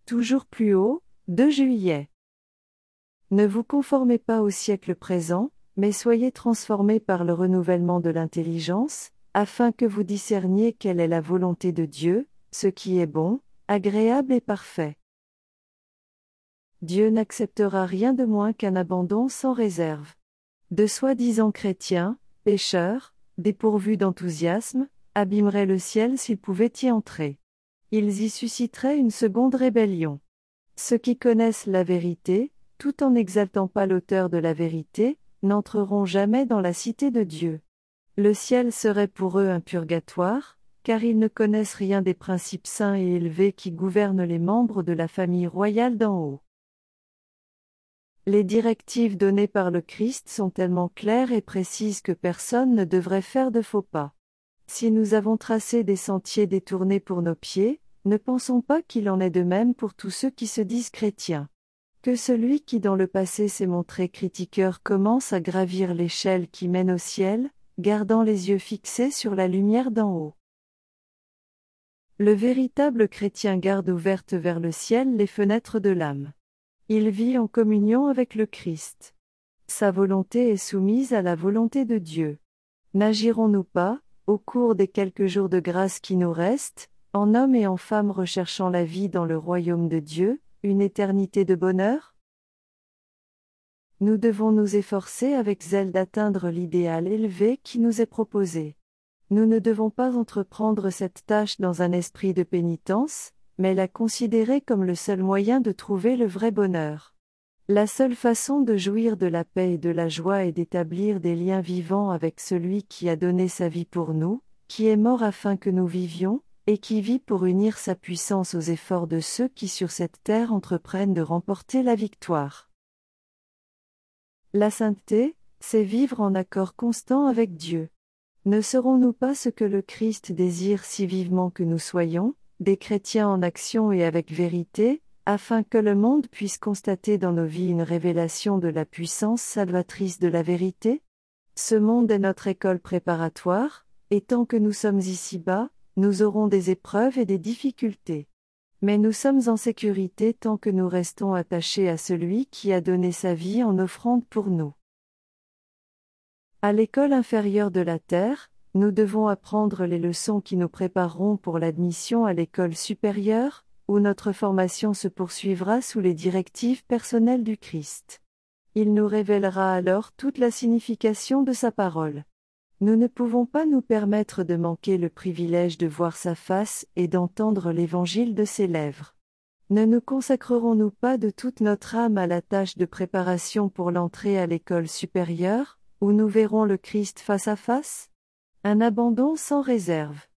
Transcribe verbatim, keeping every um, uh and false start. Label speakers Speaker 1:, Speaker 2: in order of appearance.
Speaker 1: Toujours plus haut, deux juillet. Ne vous conformez pas au siècle présent, mais soyez transformés par le renouvellement de l'intelligence, afin que vous discerniez quelle est la volonté de Dieu, ce qui est bon, agréable et parfait. Dieu n'acceptera rien de moins qu'un abandon sans réserve. De soi-disant chrétiens, pécheurs, dépourvus d'enthousiasme, abîmeraient le ciel s'ils pouvaient y entrer. Ils y susciteraient une seconde rébellion. Ceux qui connaissent la vérité, tout en n'exaltant pas l'auteur de la vérité, n'entreront jamais dans la cité de Dieu. Le ciel serait pour eux un purgatoire, car ils ne connaissent rien des principes saints et élevés qui gouvernent les membres de la famille royale d'en haut. Les directives données par le Christ sont tellement claires et précises que personne ne devrait faire de faux pas. Si nous avons tracé des sentiers détournés pour nos pieds, ne pensons pas qu'il en est de même pour tous ceux qui se disent chrétiens. Que celui qui dans le passé s'est montré critiqueur commence à gravir l'échelle qui mène au ciel, gardant les yeux fixés sur la lumière d'en haut. Le véritable chrétien garde ouvertes vers le ciel les fenêtres de l'âme. Il vit en communion avec le Christ. Sa volonté est soumise à la volonté de Dieu. N'agirons-nous pas, au cours des quelques jours de grâce qui nous restent, en hommes et en femmes recherchant la vie dans le royaume de Dieu, une éternité de bonheur? Nous devons nous efforcer avec zèle d'atteindre l'idéal élevé qui nous est proposé. Nous ne devons pas entreprendre cette tâche dans un esprit de pénitence, mais la considérer comme le seul moyen de trouver le vrai bonheur. La seule façon de jouir de la paix et de la joie est d'établir des liens vivants avec celui qui a donné sa vie pour nous, qui est mort afin que nous vivions, et qui vit pour unir sa puissance aux efforts de ceux qui sur cette terre entreprennent de remporter la victoire. La sainteté, c'est vivre en accord constant avec Dieu. Ne serons-nous pas ce que le Christ désire si vivement que nous soyons, des chrétiens en action et avec vérité, afin que le monde puisse constater dans nos vies une révélation de la puissance salvatrice de la vérité? Ce monde est notre école préparatoire, et tant que nous sommes ici-bas, nous aurons des épreuves et des difficultés. Mais nous sommes en sécurité tant que nous restons attachés à celui qui a donné sa vie en offrande pour nous. À l'école inférieure de la terre, nous devons apprendre les leçons qui nous prépareront pour l'admission à l'école supérieure, où notre formation se poursuivra sous les directives personnelles du Christ. Il nous révélera alors toute la signification de sa parole. Nous ne pouvons pas nous permettre de manquer le privilège de voir sa face et d'entendre l'évangile de ses lèvres. Ne nous consacrerons-nous pas de toute notre âme à la tâche de préparation pour l'entrée à l'école supérieure, où nous verrons le Christ face à face? Un abandon sans réserve.